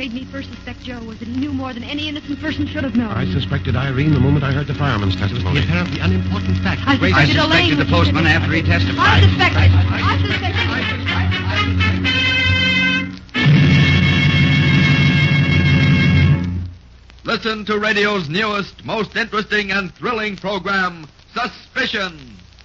made me first suspect Joe was that he knew more than any innocent person should have known. I suspected Irene the moment I heard the fireman's testimony. The apparently unimportant fact. I suspected Elaine the postman after he testified. I suspected. Listen to radio's newest, most interesting and thrilling program, Suspicion.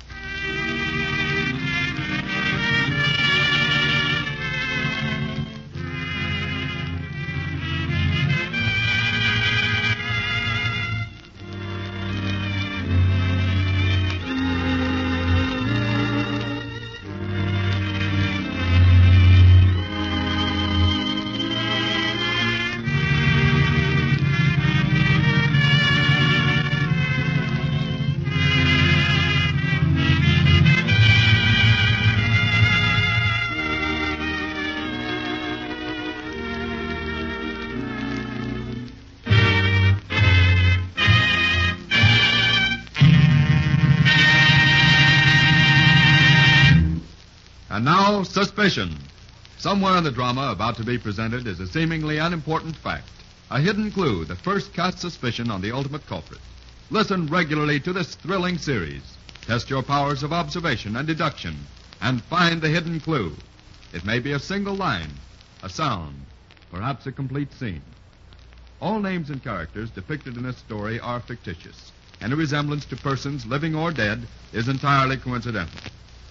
And now, Suspicion. Somewhere in the drama about to be presented is a seemingly unimportant fact, a hidden clue that first casts suspicion on the ultimate culprit. Listen regularly to this thrilling series. Test your powers of observation and deduction, and find the hidden clue. It may be a single line, a sound, perhaps a complete scene. All names and characters depicted in this story are fictitious. Any resemblance to persons, living or dead, is entirely coincidental.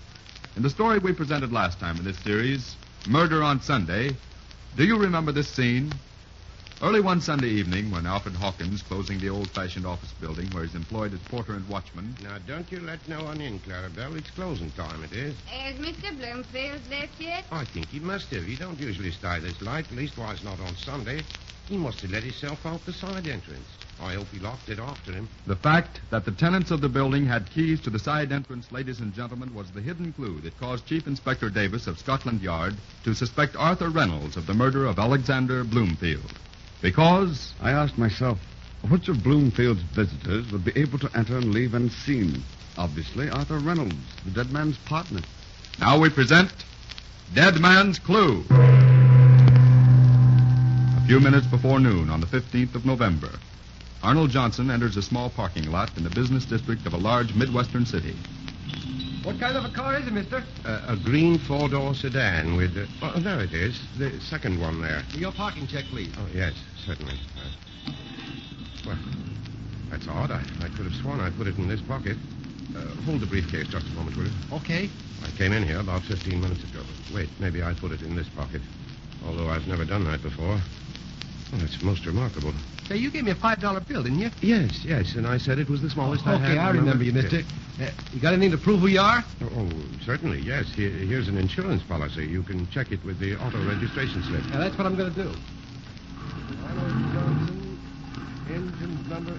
In the story we presented last time in this series, Murder on Sunday, do you remember this scene? Early one Sunday evening, when Alfred Hawkins, closing the old-fashioned office building where he's employed as porter and watchman... Now, don't you let no one in, Clarabelle. It's closing time, it is. Has Mr. Bloomfield left yet? I think he must have. He don't usually stay this late, leastwise not on Sunday. He must have let himself out the side entrance. I hope he locked it after him. The fact that the tenants of the building had keys to the side entrance, ladies and gentlemen, was the hidden clue that caused Chief Inspector Davis of Scotland Yard to suspect Arthur Reynolds of the murder of Alexander Bloomfield. Because... I asked myself, which of Bloomfield's visitors would be able to enter and leave unseen? Obviously, Arthur Reynolds, the dead man's partner. Now we present Dead Man's Clue. A few minutes before noon on the 15th of November, Arnold Johnson enters a small parking lot in the business district of a large Midwestern city. What kind of a car is it, mister? A green four-door sedan with... oh, there it is. The second one there. Your parking check, please. Oh, yes, certainly. Well, that's odd. I could have sworn I put it in this pocket. Hold the briefcase just a moment, will you? Okay. I came in here about 15 minutes ago. Wait, maybe I put it in this pocket. Although I've never done that before. Well, it's most remarkable. Say, you gave me a $5 bill, didn't you? Yes, and I said it was the smallest I had. Okay, I remember you, mister. You got anything to prove who you are? Oh, certainly, yes. Here's an insurance policy. You can check it with the auto registration slip. Now, that's what I'm going to do. Arnold Johnson, engine number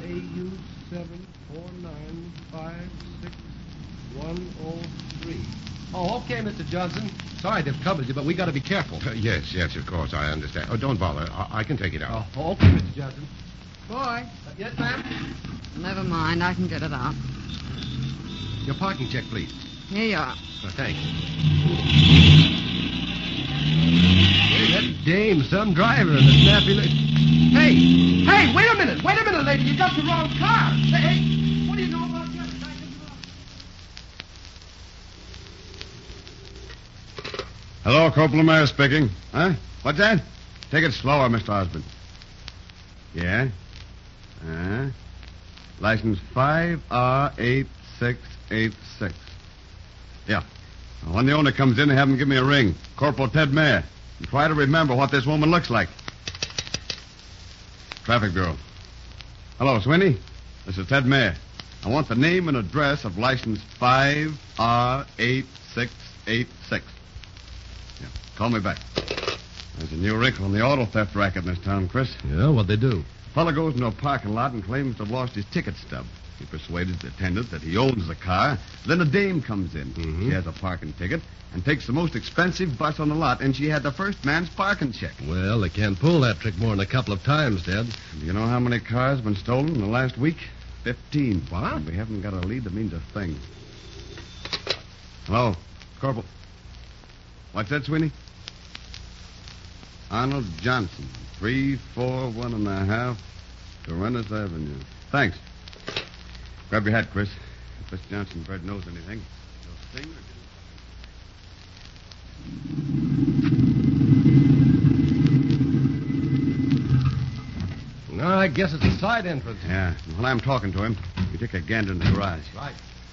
AU74956103. Oh, okay, Mr. Johnson. Sorry to have troubled you, but we got to be careful. Yes, of course, I understand. Oh, don't bother. I can take it out. Oh, okay, Mr. Johnson. Boy. Yes, ma'am? Never mind, I can get it out. Your parking check, please. Here you are. Oh, thanks. Hey, that dame, some driver in the snappy lady. Hey, wait a minute, lady. You got the wrong car. Hey, what do you know about that? Hello, Corporal Mayer speaking. Huh? What's that? Take it slower, Mr. Osborne. Yeah? License 5R8686. Yeah. Now, when the owner comes in, have him give me a ring. Corporal Ted Mayer. And try to remember what this woman looks like. Traffic Bureau. Hello, Sweeney. This is Ted Mayer. I want the name and address of license 5R8686. Yeah, call me back. There's a new wrinkle in the auto theft racket in this town, Chris. Yeah, what'd they do? A fellow goes into a parking lot and claims to have lost his ticket stub. He persuades the attendant that he owns the car. Then a dame comes in. Mm-hmm. She has a parking ticket and takes the most expensive bus on the lot, and she had the first man's parking check. Well, they can't pull that trick more than a couple of times, Dad. Do you know how many cars have been stolen in the last week? 15. What? And we haven't got a lead that means a thing. Hello, Corporal. What's that, Sweeney? Arnold Johnson, 341.5 Corinth Avenue. Thanks. Grab your hat, Chris. If Miss Johnson Bird knows anything, he'll sing or No, I guess it's a side entrance. Yeah. While I'm talking to him, you take a gander in the garage. Right.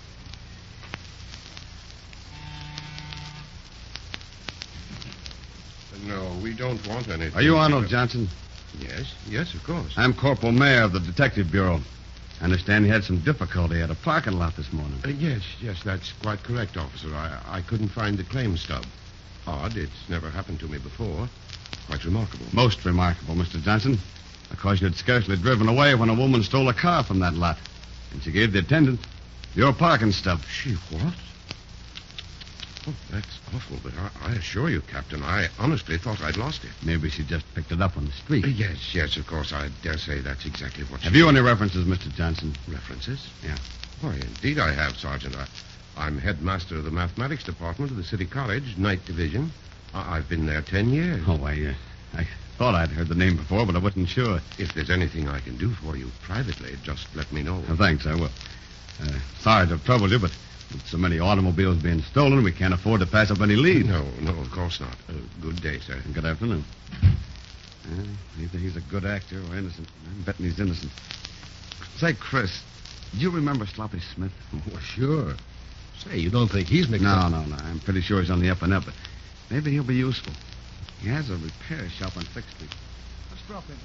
No, we don't want anything. Are you Arnold Johnson? Yes, of course. I'm Corporal Mayer of the Detective Bureau. I understand you had some difficulty at a parking lot this morning. Yes, that's quite correct, officer. I couldn't find the claim stub. Odd, it's never happened to me before. Quite remarkable. Most remarkable, Mr. Johnson. Because you'd scarcely driven away when a woman stole a car from that lot. And she gave the attendant your parking stub. She what? Oh, that's awful, but I assure you, Captain, I honestly thought I'd lost it. Maybe she just picked it up on the street. Yes, of course. I dare say that's exactly what she Have you any references, Mr. Johnson? References? Yeah. Why, indeed I have, Sergeant. I'm headmaster of the mathematics department of the City College, Night Division. I've been there 10 years. Oh, I thought I'd heard the name before, but I wasn't sure. If there's anything I can do for you privately, just let me know. Thanks, I will. Sorry to have troubled you, but with so many automobiles being stolen, we can't afford to pass up any lead. No, of course not. Good day, sir. Good afternoon. Either he's a good actor or innocent. I'm betting he's innocent. Say, Chris, do you remember Sloppy Smith? Well, sure. Say, you don't think he's mixed up? No. I'm pretty sure he's on the up and up, but maybe he'll be useful. He has a repair shop on 6th Street. Let's drop in.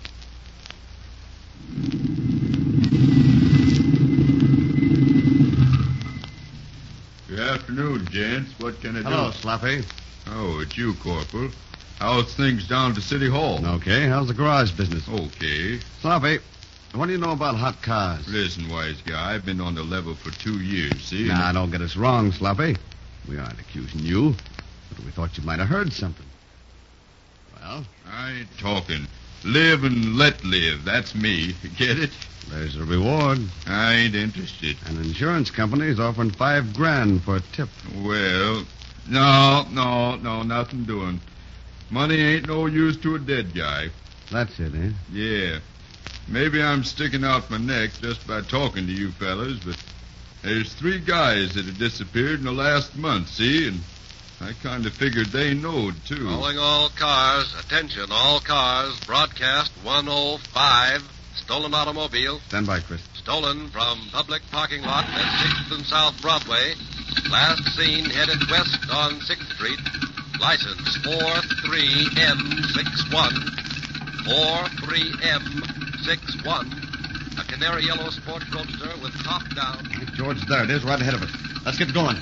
Good afternoon, gents. What can I do? Hello, Sloppy. Oh, it's you, Corporal. How's things down to City Hall? Okay, how's the garage business? Okay. Sloppy, what do you know about hot cars? Listen, wise guy, I've been on the level for 2 years, see? Now, don't get us wrong, Sloppy. We aren't accusing you, but we thought you might have heard something. Well? I ain't talking. Live and let live. That's me. Get it? There's a reward. I ain't interested. An insurance company is offering $5,000 for a tip. Well, no, nothing doing. Money ain't no use to a dead guy. That's it, eh? Yeah. Maybe I'm sticking out my neck just by talking to you fellas, but there's 3 guys that have disappeared in the last month, see? And I kind of figured they knowed, too. Calling all cars. Attention, all cars. Broadcast 105. Stolen automobile. Stand by, Chris. Stolen from public parking lot at 6th and South Broadway. Last seen headed west on 6th Street. License 43M61. 43M61. A canary yellow sports roadster with top down. George, there it is, right ahead of us. Let's get going.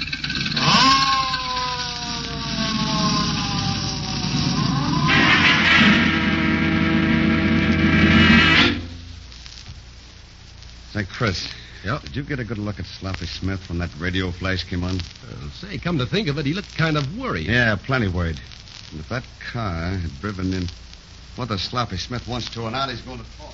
Say, Chris. Yep. Did you get a good look at Sloppy Smith when that radio flash came on? Say, come to think of it, he looked kind of worried. Yeah, plenty worried. And if that car had driven in whether Sloppy Smith wants to or not, he's going to talk.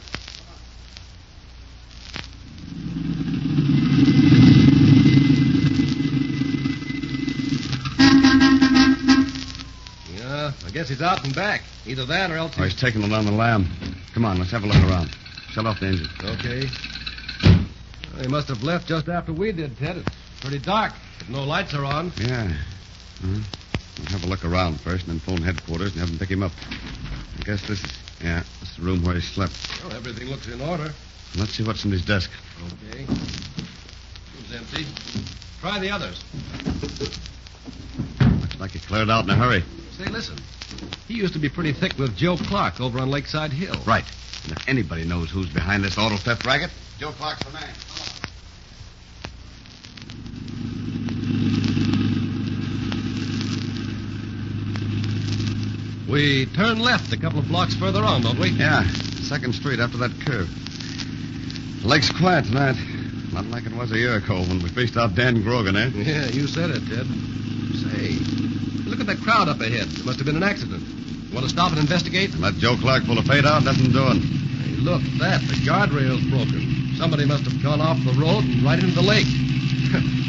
Yeah, I guess he's out and back. Either that or else Oh, he's taking it on the lam. Come on, let's have a look around. Shut off the engine. Okay. Well, he must have left just after we did, Ted. It's pretty dark, but no lights are on. Yeah. We'll have a look around first and then phone headquarters and have them pick him up. I guess this is the room where he slept. Well, everything looks in order. Let's see what's in his desk. Okay. Room's empty. Try the others. Looks like he cleared out in a hurry. Say, listen. He used to be pretty thick with Joe Clark over on Lakeside Hill. Right. And if anybody knows who's behind this auto theft racket, Joe Clark's the man. We turn left a couple of blocks further on, don't we? Yeah, 2nd Street after that curve. The lake's quiet tonight. Not like it was a year ago when we faced out Dan Grogan, eh? Yeah, you said it, Ted. Say, look at that crowd up ahead. There must have been an accident. Want to stop and investigate? Let Joe Clark pull a fade out, doesn't do it. Hey, look, the guardrail's broken. Somebody must have gone off the road and right into the lake. Looks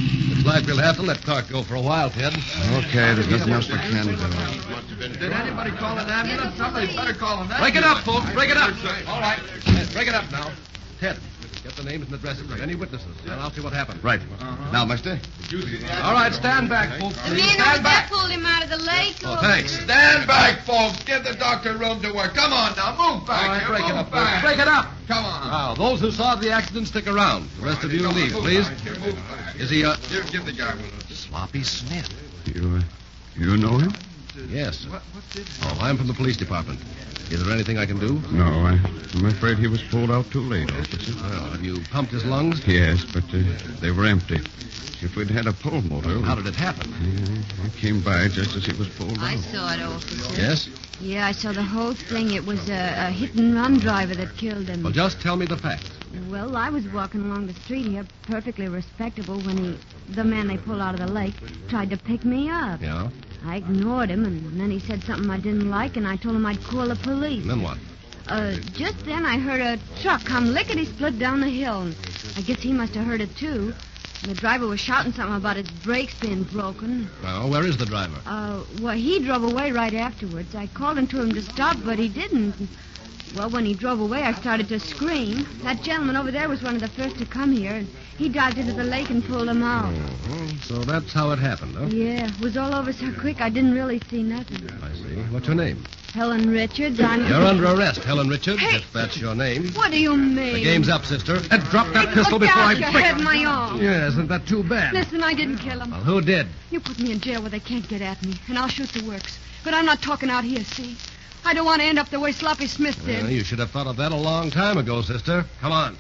like we'll have to let Clark go for a while, Ted. Okay, there's nothing else we can do. Did anybody call an ambulance? Somebody better call an Break it up, folks. Break it up. All right. Break it up now. Ted, get the names and addresses of any witnesses, and I'll see what happens. Right. Now, mister. All right, stand back, folks. The man over Stand there back. pulled him out of the lake. Oh, thanks. Stand back, folks. Give the doctor room to work. Come on now. Move back. All right, here. break it Move up, folks. back. Break it up. Come on. Now, those who saw the accident, stick around. The rest of you leave, please. Is he, Here, give the guy one. Sloppy Smith? You know him? Yes, sir. Oh, I'm from the police department. Is there anything I can do? No, I'm afraid he was pulled out too late, officer. Well, have you pumped his lungs? Yes, but they were empty. If we'd had a pull motor... How did it happen? I came by just as he was pulled I out. saw it, officer. Yes? Yeah, I saw the whole thing. It was a hit-and-run driver that killed him. Well, just tell me the facts. Well, I was walking along the street here, perfectly respectable, when the man they pulled out of the lake, tried to pick me up. Yeah? I ignored him, and then he said something I didn't like, and I told him I'd call the police. And then what? Just then I heard a truck come lickety-split down the hill, and I guess he must have heard it, too. And the driver was shouting something about his brakes being broken. Well, where is the driver? Well, he drove away right afterwards. I called him to him to stop, but he didn't. Well, when he drove away, I started to scream. That gentleman over there was one of the first to come here, and he dived into the lake and pulled him out. So that's how it happened, huh? Yeah, it was all over so quick I didn't really see nothing. I see. What's your name? Helen Richards, I'm... You're under arrest, Helen Richards, Hey! if that's your name. What do you mean? The game's up, sister. And drop that Hey, pistol look before out, I you break had my arm. Yeah, isn't that too bad? Listen, I didn't kill him. Well, who did? You put me in jail where they can't get at me, and I'll shoot the works. But I'm not talking out here, see? I don't want to end up the way Sloppy Smith did. Well, you should have thought of that a long time ago, sister. Come on.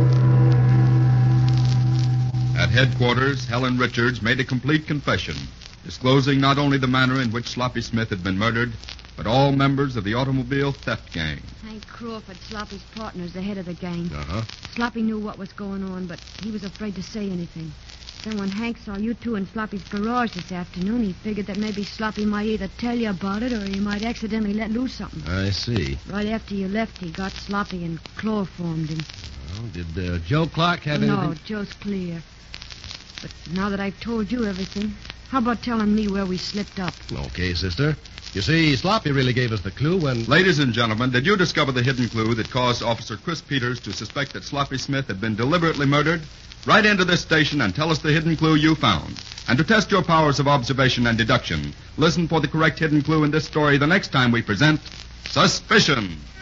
At headquarters, Helen Richards made a complete confession, disclosing not only the manner in which Sloppy Smith had been murdered, but all members of the automobile theft gang. Hank Crawford, Sloppy's partner's the head of the gang. Uh-huh. Sloppy knew what was going on, but he was afraid to say anything. Then when Hank saw you two in Sloppy's garage this afternoon, he figured that maybe Sloppy might either tell you about it or he might accidentally let loose something. I see. Right after you left, he got Sloppy and chloroformed him. Well, did Joe Clark have No, anything? Joe's clear. But now that I've told you everything, how about telling me where we slipped up? Okay, sister. You see, Sloppy really gave us the clue when... Ladies and gentlemen, did you discover the hidden clue that caused Officer Chris Peters to suspect that Sloppy Smith had been deliberately murdered? Write into this station and tell us the hidden clue you found. And to test your powers of observation and deduction, listen for the correct hidden clue in this story the next time we present Suspicion.